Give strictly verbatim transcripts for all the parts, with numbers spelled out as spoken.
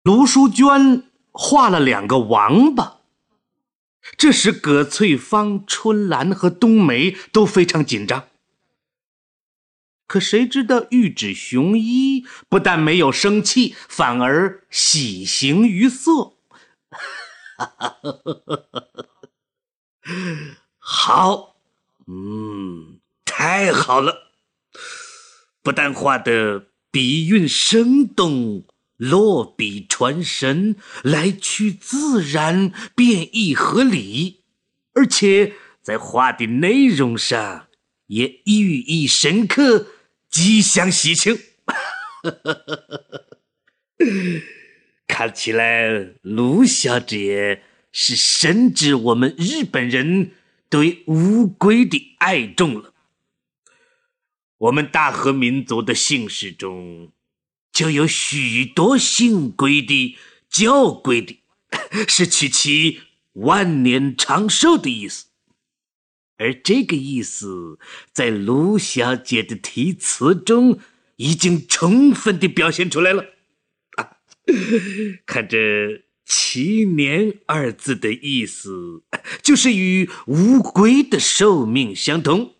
卢淑娟画了两个王八，这时葛翠芳、春兰和冬梅都非常紧张。可谁知道玉指雄一不但没有生气，反而喜形于色。好，嗯，太好了，不但画得笔韵生动，落笔传神，来去自然，变异合理，而且在画的内容上也寓意深刻，吉祥喜庆。看起来卢小姐是深知我们日本人对乌龟的爱重了。我们大和民族的姓氏中就有许多姓龟的、叫龟的，是取其万年长寿的意思。而这个意思在卢小姐的题词中已经充分地表现出来了。啊，看这七年二字的意思，就是与乌龟的寿命相同。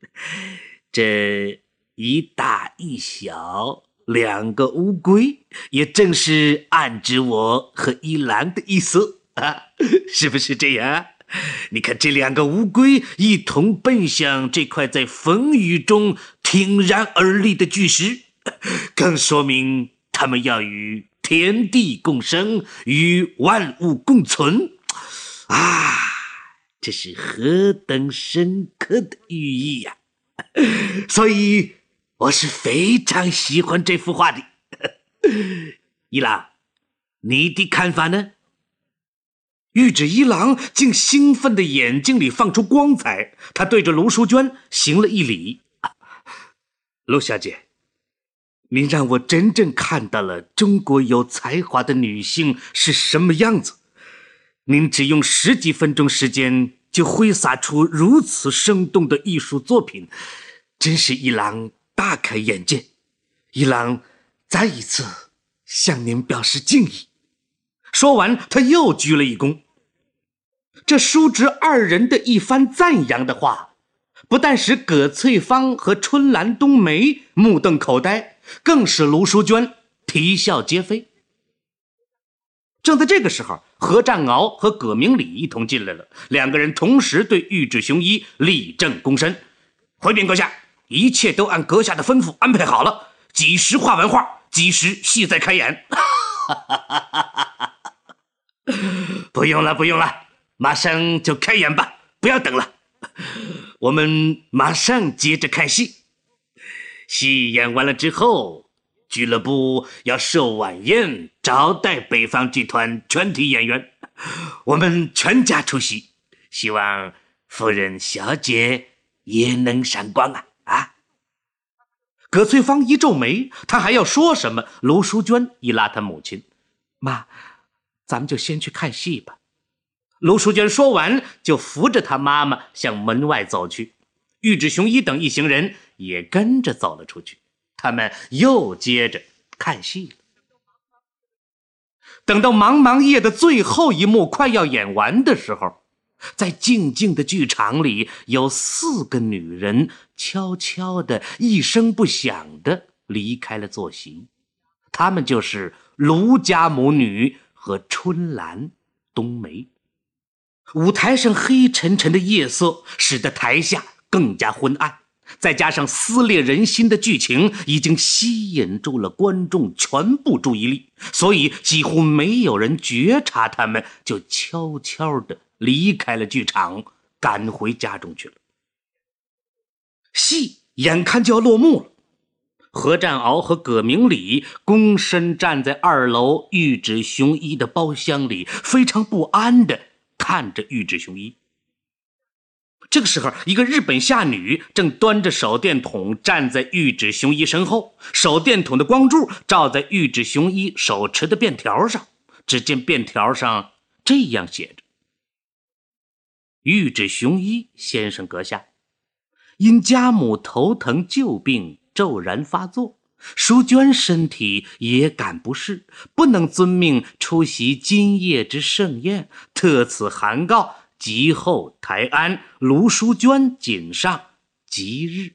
这一大一小两个乌龟，也正是暗指我和一郎的意思啊，是不是这样？你看这两个乌龟一同奔向这块在风雨中挺然而立的巨石，更说明他们要与天地共生，与万物共存啊！这是何等深刻的寓意呀！所以我是非常喜欢这幅画的。一郎，你的看法呢？玉指一郎竟兴奋的眼睛里放出光彩，他对着卢淑娟行了一礼。卢小姐，您让我真正看到了中国有才华的女性是什么样子。您只用十几分钟时间就挥洒出如此生动的艺术作品，真是一郎大开眼界。一郎再一次向您表示敬意。说完，他又鞠了一躬。这叔侄二人的一番赞扬的话，不但使葛翠芳和春兰、冬梅目瞪口呆，更使卢淑娟啼笑皆非。正在这个时候，何占鳌和葛明礼一同进来了，两个人同时对玉指雄一立正躬身。回禀阁下，一切都按阁下的吩咐安排好了，几时画完画，几时戏再开演。不用了，不用了，马上就开演吧，不要等了。我们马上接着看戏。戏演完了之后，俱乐部要设晚宴招待北方剧团全体演员，我们全家出席，希望夫人小姐也能赏光啊！啊！葛翠芳一皱眉，她还要说什么，卢淑娟一拉她母亲：“妈，咱们就先去看戏吧。”卢淑娟说完，就扶着她妈妈向门外走去。玉指雄一等一行人也跟着走了出去，他们又接着看戏了。等到茫茫夜的最后一幕快要演完的时候，在静静的剧场里，有四个女人悄悄的、一声不响的离开了坐席。她们就是卢家母女和春兰、冬梅。舞台上黑沉沉的夜色使得台下更加昏暗，再加上撕裂人心的剧情已经吸引住了观众全部注意力，所以几乎没有人觉察他们就悄悄地离开了剧场，赶回家中去了。戏眼看就要落幕了，何占鳌和葛明礼躬身站在二楼玉指雄一的包厢里，非常不安地看着玉指雄一。这个时候，一个日本下女正端着手电筒站在玉指雄一身后，手电筒的光柱照在玉指雄一手持的便条上，只见便条上这样写着：玉指雄一先生阁下，因家母头疼旧病骤然发作， 淑娟身体也感不适，不能遵命出席今夜之盛宴，特此函告，即后台安，卢淑娟谨上，即日。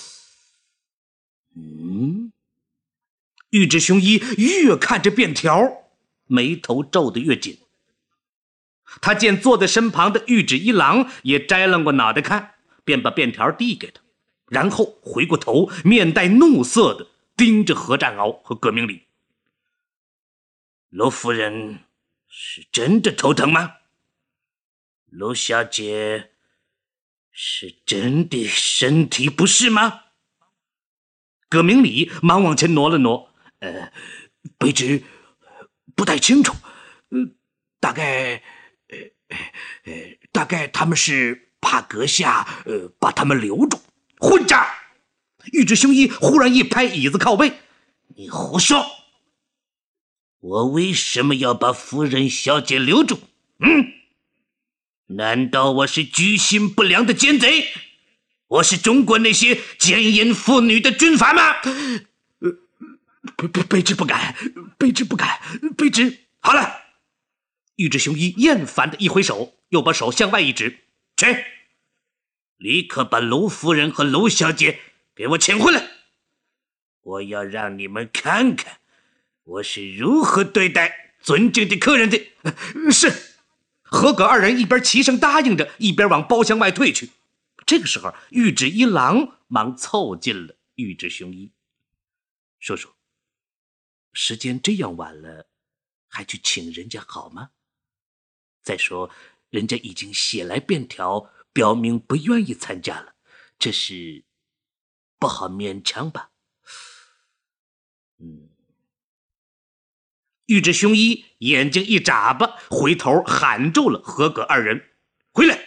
嗯，玉质雄一越看着便条，眉头皱得越紧。他见坐在身旁的玉质一郎也摘楞过脑袋看，便把便条递给他，然后回过头，面带怒色的盯着何占鳌和葛明礼。罗夫人是真的头疼吗？罗小姐是真的身体不适吗？葛明礼忙往前挪了挪，呃，卑职不太清楚，呃，大概，呃，呃，大概他们是怕阁下，呃，把他们留住。混账！玉质雄一忽然一拍椅子靠背，你胡说！我为什么要把夫人小姐留住？嗯？难道我是居心不良的奸贼？我是中国那些奸淫妇女的军阀吗？呃，卑卑卑职不敢，卑职不敢，卑职好了。玉质雄一厌烦的一挥手，又把手向外一指，去，立刻把娄夫人和娄小姐给我请回来。我要让你们看看我是如何对待尊敬的客人的。呃、是。何葛二人一边齐声答应着，一边往包厢外退去。这个时候，玉质一郎忙凑近了玉质雄一，叔叔，时间这样晚了，还去请人家好吗？再说，人家已经写来便条，表明不愿意参加了，这是不好勉强吧？嗯。玉质雄一眼睛一眨巴，回头喊住了何葛二人：“回来！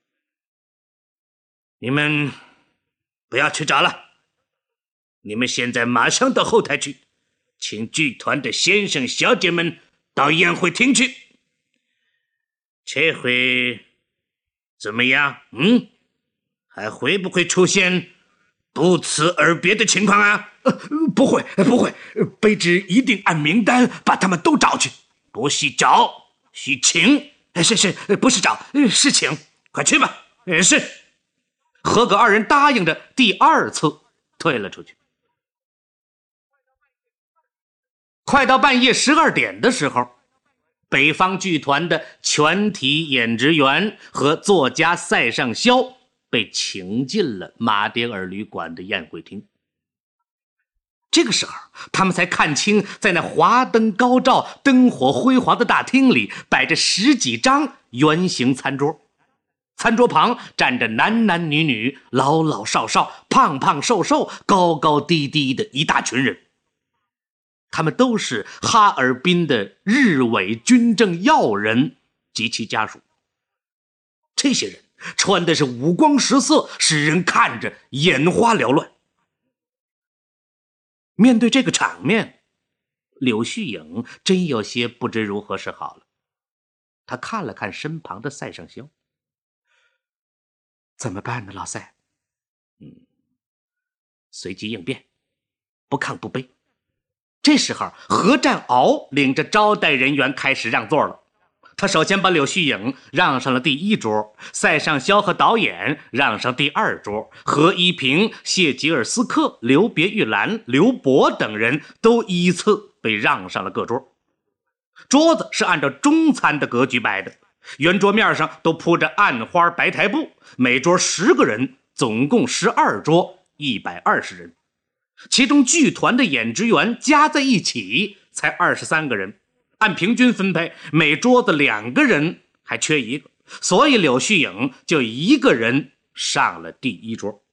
你们不要去找了，你们现在马上到后台去，请剧团的先生小姐们到宴会厅去。这回怎么样？嗯，还会不会出现不辞而别的情况啊？”呃，不会，不会，卑职一定按名单把他们都找去。不是找，是请。是是，不是找，是请。快去吧。是。何葛二人答应着，第二次退了出去。快到半夜十二点的时候，北方剧团的全体演职员和作家塞尚肖被请进了马迭尔旅馆的宴会厅。这个时候，他们才看清，在那华灯高照、灯火辉煌的大厅里，摆着十几张圆形餐桌。餐桌旁站着男男女女、老老少少、胖胖瘦瘦、高高低低的一大群人。他们都是哈尔滨的日伪军政要人及其家属。这些人穿的是五光十色，使人看着眼花缭乱。面对这个场面，柳絮影真有些不知如何是好了。他看了看身旁的塞尚肖，怎么办呢，老塞？嗯，随机应变，不亢不卑。这时候，何占鳌领着招待人员开始让座了。他首先把柳絮影让上了第一桌，塞尚肖和导演让上第二桌，何一平、谢吉尔斯克、刘别玉兰、刘博等人都依次被让上了各桌。桌子是按照中餐的格局摆的，圆桌面上都铺着暗花白台布，每桌十个人，总共十二桌，一百二十人。其中剧团的演职员加在一起才二十三个人，按平均分配，每桌子两个人，还缺一个，所以柳絮影就一个人上了第一桌。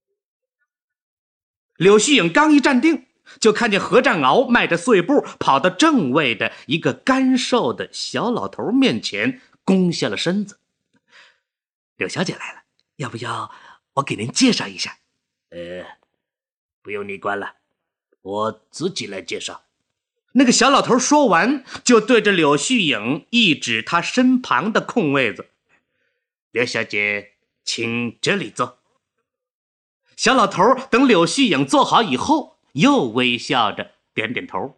柳絮影刚一站定，就看见何占鳌迈着碎步跑到正位的一个干瘦的小老头面前，弓下了身子。柳小姐来了，要不要我给您介绍一下？呃，不用你管了，我自己来介绍。那个小老头说完，就对着柳絮影一指他身旁的空位子：“柳小姐，请这里坐。”小老头等柳絮影坐好以后， 又微笑着点点头。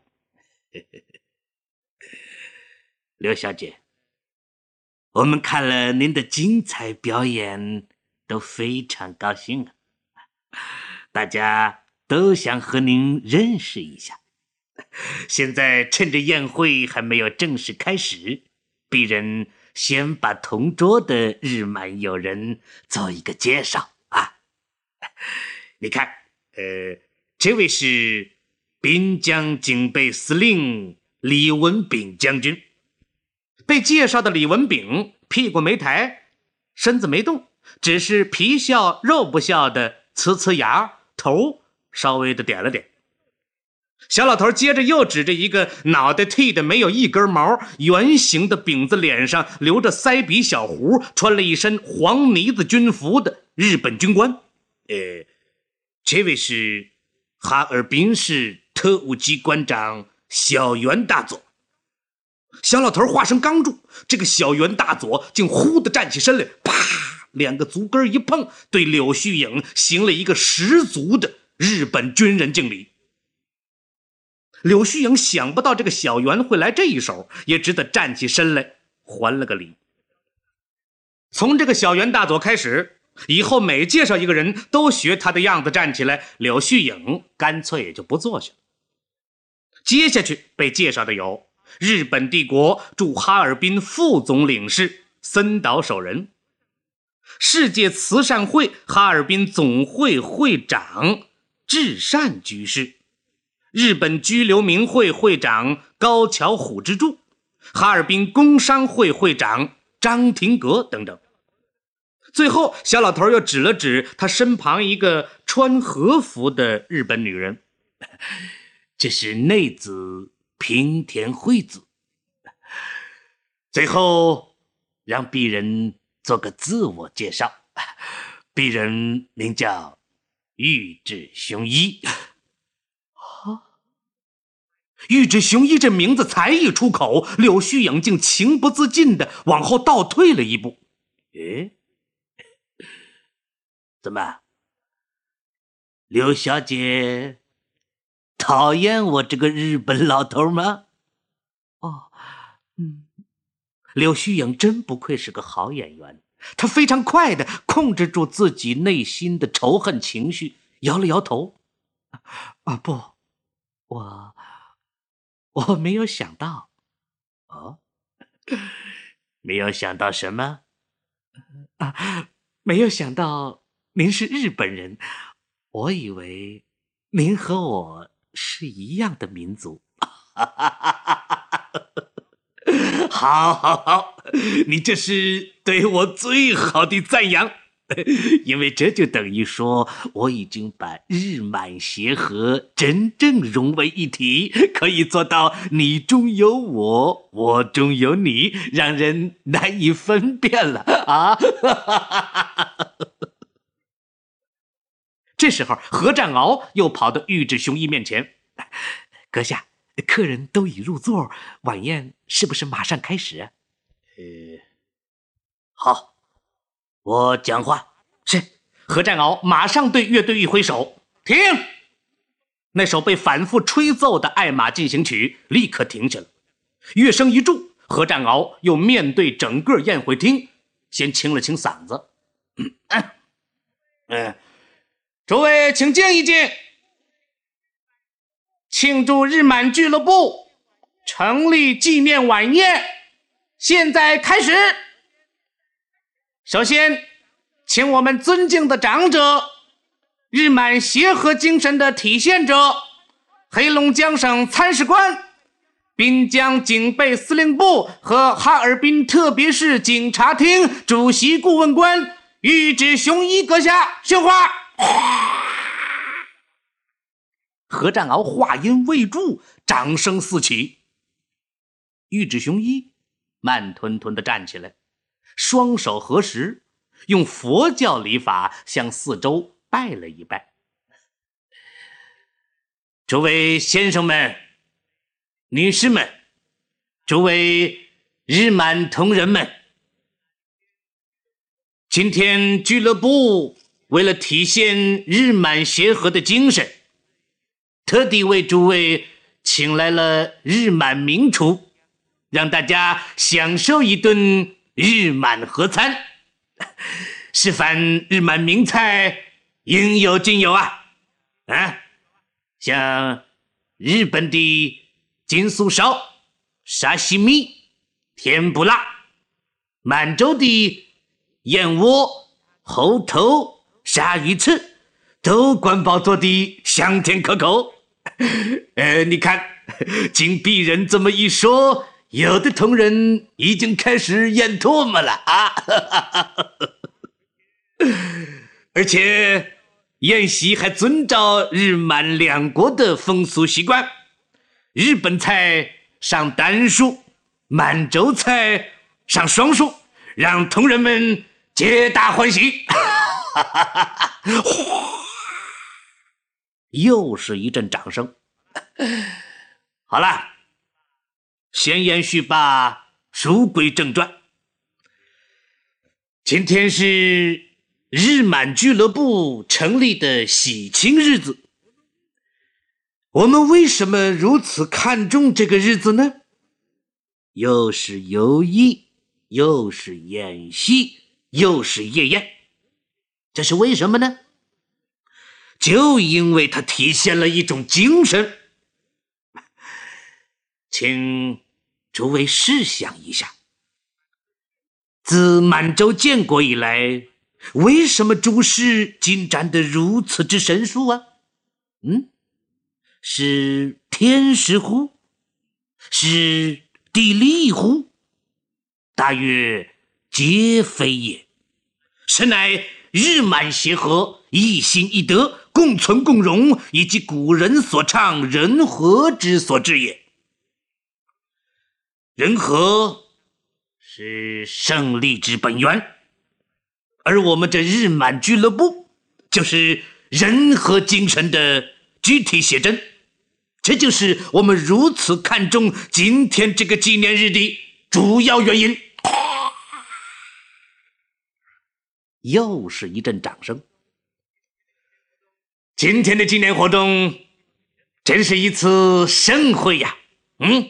刘小姐，我们看了您的精彩表演，都非常高兴啊！大家都想和您认识一下。现在趁着宴会还没有正式开始，鄙人先把同桌的日满友人做一个介绍啊。你看，呃，这位是滨江警备司令李文炳将军。被介绍的李文炳屁股没抬，身子没动，只是皮笑肉不笑的呲呲牙，头稍微的点了点。小老头接着又指着一个脑袋剃的没有一根毛、圆形的饼子脸上留着腮鼻小胡、穿了一身黄呢子军服的日本军官，呃，这位是哈尔滨市特务机关长小袁大佐。小老头话声刚住，这个小袁大佐竟忽地站起身来，啪，两个足跟一碰，对柳絮影行了一个十足的日本军人敬礼。柳絮影想不到这个小袁会来这一手，也只得站起身来还了个礼。从这个小袁大佐开始，以后每介绍一个人都学他的样子站起来，柳絮影干脆也就不坐下了。接下去被介绍的有日本帝国驻哈尔滨副总领事森岛守人，世界慈善会哈尔滨总会会长至善居士，日本居留民会会长高桥虎之助，哈尔滨工商会会长张廷格等等。最后小老头又指了指他身旁一个穿和服的日本女人，这是内子平田惠子。最后让鄙人做个自我介绍，鄙人名叫玉置雄一。玉置雄一这名字才一出口，柳絮影竟情不自禁地往后倒退了一步。诶，怎么，刘小姐讨厌我这个日本老头吗？哦，嗯，柳絮影真不愧是个好演员，他非常快地控制住自己内心的仇恨情绪，摇了摇头。啊，不，我我没有想到。哦，没有想到什么？啊，没有想到您是日本人，我以为您和我是一样的民族。好好好，你这是对我最好的赞扬，因为这就等于说我已经把日满协和真正融为一体，可以做到你中有我，我中有你，让人难以分辨了啊！这时候何占鳌又跑到玉置雄一面前，阁下，客人都已入座，晚宴是不是马上开始？呃，好，我讲话。是。何占鳌马上对乐队一挥手，停。那首被反复吹奏的爱马进行曲立刻停下了。乐声一住，何占鳌又面对整个宴会厅，先清了清嗓子。嗯嗯嗯，诸位请静一静。庆祝日满俱乐部成立纪念晚宴现在开始。首先请我们尊敬的长者，日满协和精神的体现者，黑龙江省参事官，滨江警备司令部和哈尔滨特别市警察厅主席顾问官玉置雄一阁下训话。何占鳌话音未住，掌声四起。玉置雄一慢吞吞地站起来，双手合十，用佛教礼法向四周拜了一拜。诸位先生们、女士们，诸位日满同仁们，今天俱乐部为了体现日满协和的精神， 特地为诸位请来了日满名厨，让大家享受一顿日满合餐，示范日满名菜应有尽有啊！啊，像日本的金酥烧、沙西米、甜不辣，满洲的燕窝、猴头、鲨鱼翅，都管饱做的香甜可口。呃，你看，经鄙人这么一说，有的同仁已经开始咽唾沫了啊！而且宴席还遵照日满两国的风俗习惯，日本菜上单数，满洲菜上双数，让同仁们皆大欢喜。又是一阵掌声。好了，闲言叙罢，书归正传。今天是日满俱乐部成立的喜庆日子。我们为什么如此看重这个日子呢？又是游艺，又是演戏，又是夜宴，这是为什么呢？就因为它体现了一种精神。请诸位试想一下，自满洲建国以来，为什么诸事进展得如此之神速啊？嗯，是天时乎？是地利乎？大约皆非也，实乃日满协和，一心一德，共存共荣，以及古人所唱人和之所致也。人和是胜利之本源，而我们这日满俱乐部就是人和精神的具体写真。这就是我们如此看重今天这个纪念日的主要原因。又是一阵掌声。今天的纪念活动真是一次盛会呀！嗯，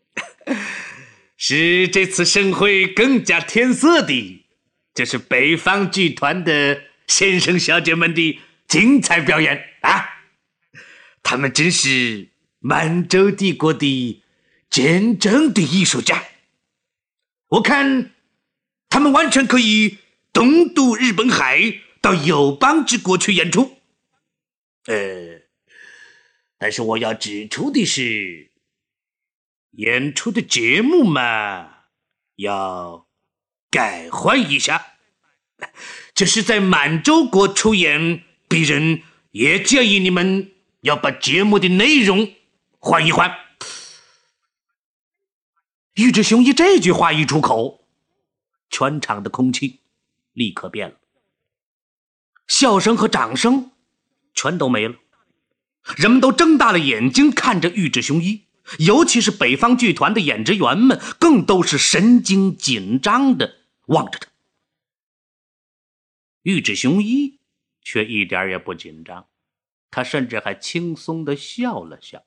使这次盛会更加添色的，就是北方剧团的先生小姐们的精彩表演啊！他们真是满洲帝国的真正的艺术家。我看他们完全可以东渡日本海，到友邦之国去演出。呃，但是我要指出的是，演出的节目嘛，要改换一下。就是在满洲国出演，鄙人也建议你们要把节目的内容换一换。玉志雄一这句话一出口，全场的空气立刻变了，笑声和掌声全都没了，人们都睁大了眼睛看着玉志雄一，尤其是北方剧团的演职员们，更都是神经紧张地望着他。玉志雄一却一点也不紧张，他甚至还轻松地笑了笑。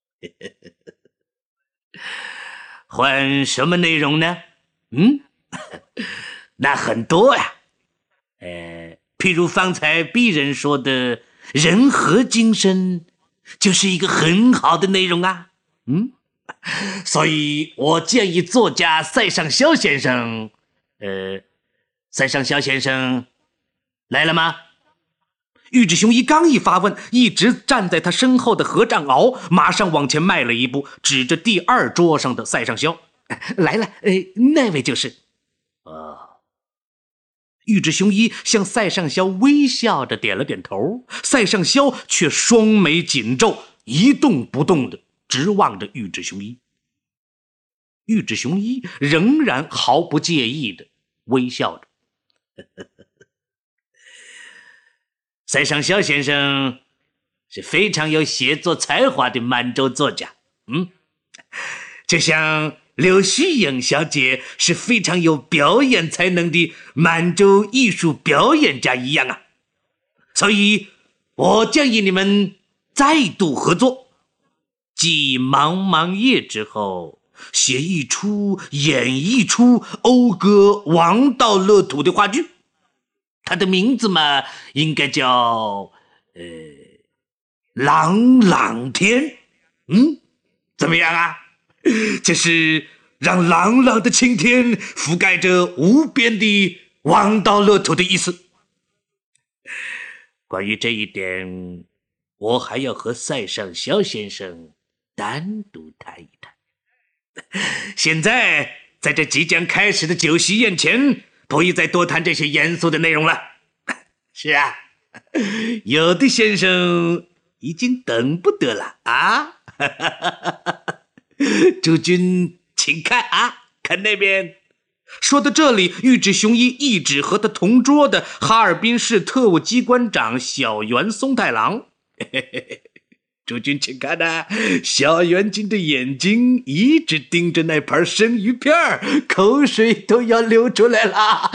换什么内容呢？嗯，那很多呀。呃，譬如方才鄙人说的人和精神，就是一个很好的内容啊。嗯，所以我建议作家塞尚肖先生，呃，塞尚肖先生来了吗？玉志雄一刚一发问，一直站在他身后的何占鳌马上往前迈了一步，指着第二桌上的塞尚肖，来了，呃，那位就是。哦，玉志雄一向塞尚肖微笑着点了点头，塞尚肖却双眉紧皱，一动不动地直望着玉志雄一。玉志雄一仍然毫不介意地微笑着。塞尚肖先生是非常有写作才华的满洲作家，嗯，就像刘旭英小姐是非常有表演才能的满洲艺术表演家一样啊。所以我建议你们再度合作，继茫茫夜之后，写一出演一出讴歌王道乐土的话剧。它的名字嘛，应该叫呃朗朗天。嗯，怎么样啊？这是让朗朗的青天覆盖着无边的王道乐土的意思。关于这一点，我还要和塞尚肖先生单独谈一谈。现在在这即将开始的酒席宴前，不宜再多谈这些严肃的内容了。是啊，有的先生已经等不得了啊！诸君请看啊，看那边。说到这里，玉指雄一一指和他同桌的哈尔滨市特务机关长小原松太郎。诸君请看啊，小原君的眼睛一直盯着那盘生鱼片，口水都要流出来了。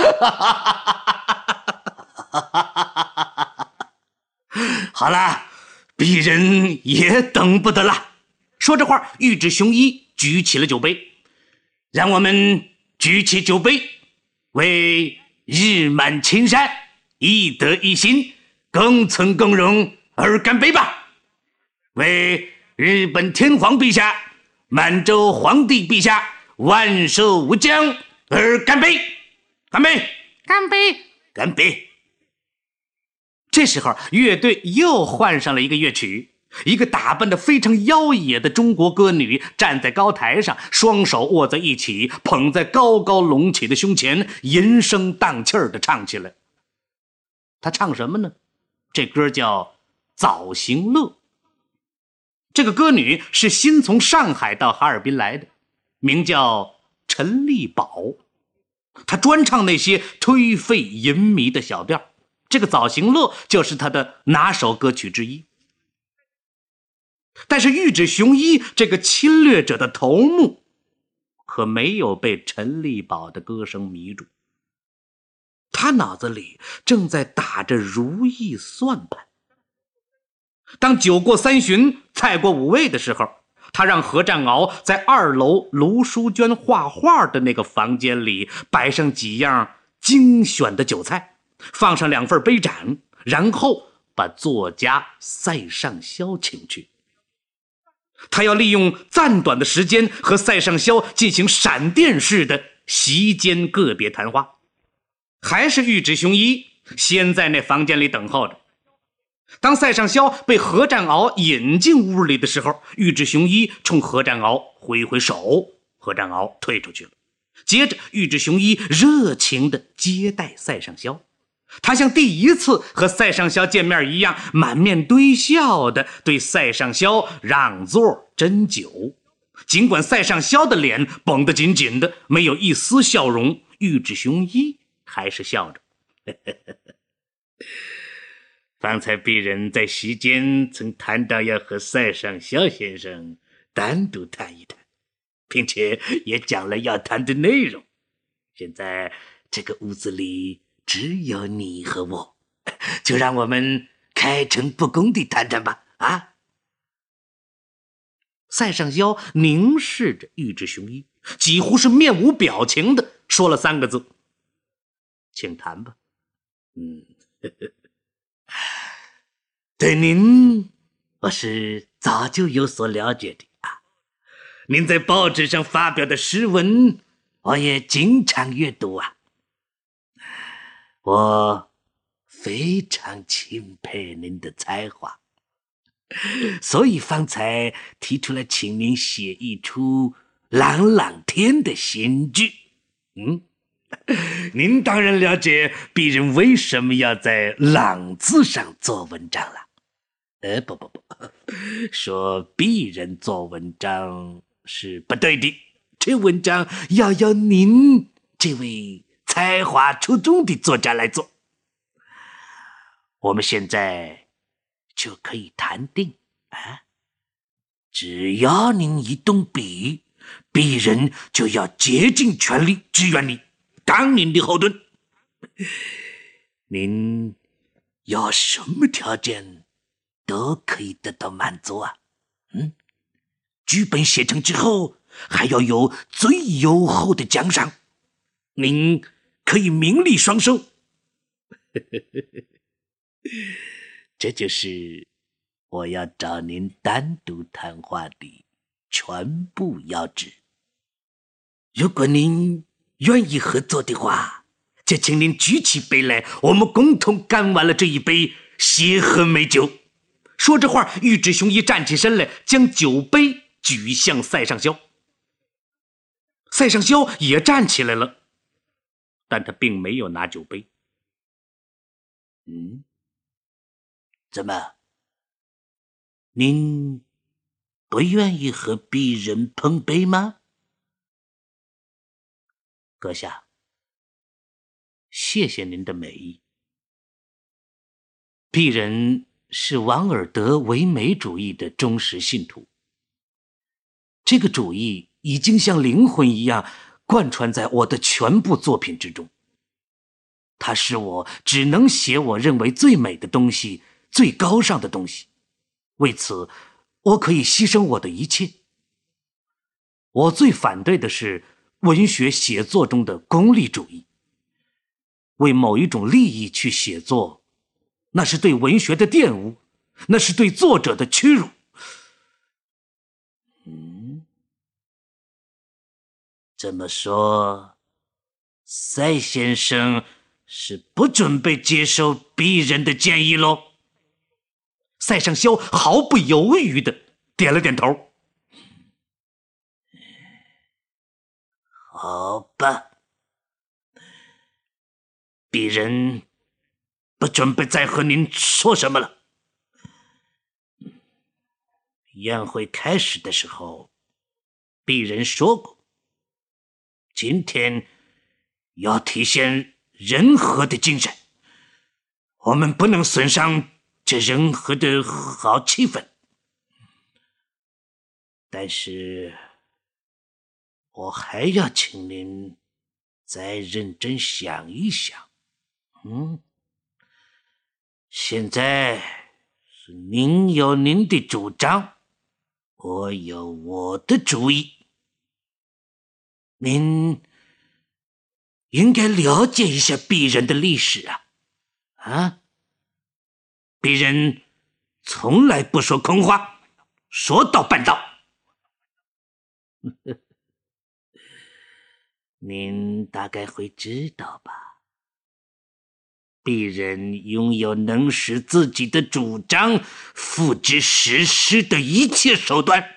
好了，鄙人也等不得了。说这话，玉指雄一举起了酒杯，让我们举起酒杯，为日满青山，一德一心，共存共荣而干杯吧！为日本天皇陛下、满洲皇帝陛下万寿无疆而干杯！干杯！ 干杯！ 干杯！这时候，乐队又换上了一个乐曲，一个打扮得非常妖冶的中国歌女站在高台上，双手握在一起，捧在高高隆起的胸前，吟声荡气儿地唱起来。她唱什么呢？这歌叫《早行乐》。这个歌女是新从上海到哈尔滨来的，名叫陈丽宝。她专唱那些颓废淫靡的小调，这个《早行乐》就是她的拿手歌曲之一。但是玉指雄一这个侵略者的头目可没有被陈丽宝的歌声迷住，他脑子里正在打着如意算盘。当酒过三巡，菜过五味的时候，他让何占鳌在二楼卢淑娟画画的那个房间里摆上几样精选的酒菜，放上两份杯盏，然后把作家塞尚肖请去。他要利用暂短的时间和塞尚肖进行闪电式的席间个别谈话。还是玉指雄一先在那房间里等候着。当塞尚肖被何占鳌引进屋里的时候，玉指雄一冲何占鳌挥挥手，何占鳌退出去了。接着玉指雄一热情地接待塞尚肖，他像第一次和塞尚肖见面一样，满面堆笑地对塞尚肖让座斟酒。尽管塞尚肖的脸绷得紧紧的，没有一丝笑容，玉指雄一还是笑着。方才鄙人在席间曾谈到要和塞尚肖先生单独谈一谈，并且也讲了要谈的内容。现在这个屋子里只有你和我，就让我们开诚布公地谈谈吧。啊！塞尚肖凝视着玉指雄一，几乎是面无表情地说了三个字：请谈吧。嗯，呵呵，对您我是早就有所了解的啊。您在报纸上发表的诗文我也经常阅读啊。我非常钦佩您的才华，所以方才提出来请您写一出朗朗天的新剧。嗯，您当然了解鄙人为什么要在朗字上做文章了。呃，不不不，说鄙人做文章是不对的，这文章要由您这位才华出众的作家来做。我们现在就可以谈定啊！只要您一动笔，鄙人就要竭尽全力支援你，当您的后盾。您要什么条件， 都可以得到满足啊。嗯，剧本写成之后，还要有最优厚的奖赏，您可以名利双收。这就是我要找您单独谈话的全部要旨。如果您愿意合作的话，就请您举起杯来，我们共同干完了这一杯协和美酒。说着话，玉质雄一站起身来，将酒杯举向塞上霄。塞上霄也站起来了，但他并没有拿酒杯。嗯，怎么？您不愿意和鄙人碰杯吗？阁下，谢谢您的美意。鄙人是王尔德唯美主义的忠实信徒，这个主义已经像灵魂一样贯穿在我的全部作品之中。它使我只能写我认为最美的东西，最高尚的东西。为此，我可以牺牲我的一切。我最反对的是文学写作中的功利主义。为某一种利益去写作，那是对文学的玷污，那是对作者的屈辱。嗯，这么说，塞先生是不准备接受鄙人的建议喽？塞上霄毫不犹豫地点了点头。好吧，鄙人不准备再和您说什么了。宴会开始的时候，鄙人说过，今天要体现人和的精神，我们不能损伤这人和的好气氛。但是我还要请您再认真想一想。嗯，现在是您有您的主张，我有我的主意。您应该了解一下鄙人的历史啊！啊，鄙人从来不说空话，说到办到。您大概会知道吧？鄙人拥有能使自己的主张付之实施的一切手段。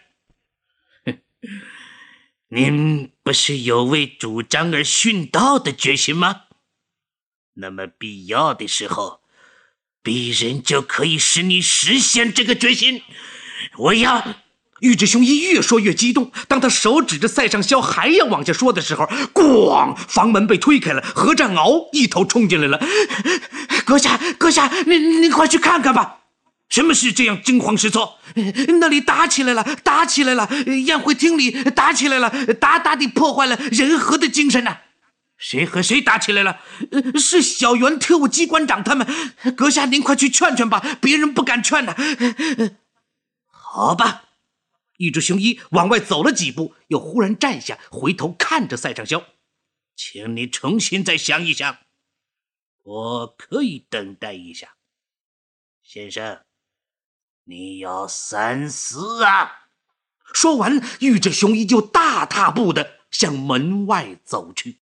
您不是有为主张而殉道的决心吗？那么必要的时候，鄙人就可以使你实现这个决心。我要……玉质雄一越说越激动，当他手指着塞上霄还要往下说的时候，咣！房门被推开了，何占鳌一头冲进来了。阁下，阁下，您您快去看看吧！什么事这样惊慌失措？那里打起来了，打起来了！宴会厅里打起来了，大大地破坏了人和的精神呐、啊！谁和谁打起来了？是小原特务机关长他们。阁下，您快去劝劝吧，别人不敢劝呐、啊。好吧。玉质雄一往外走了几步，又忽然站下，回头看着塞上霄，请你重新再想一想，我可以等待一下。先生，你要三思啊！说完，玉质雄一就大踏步的向门外走去。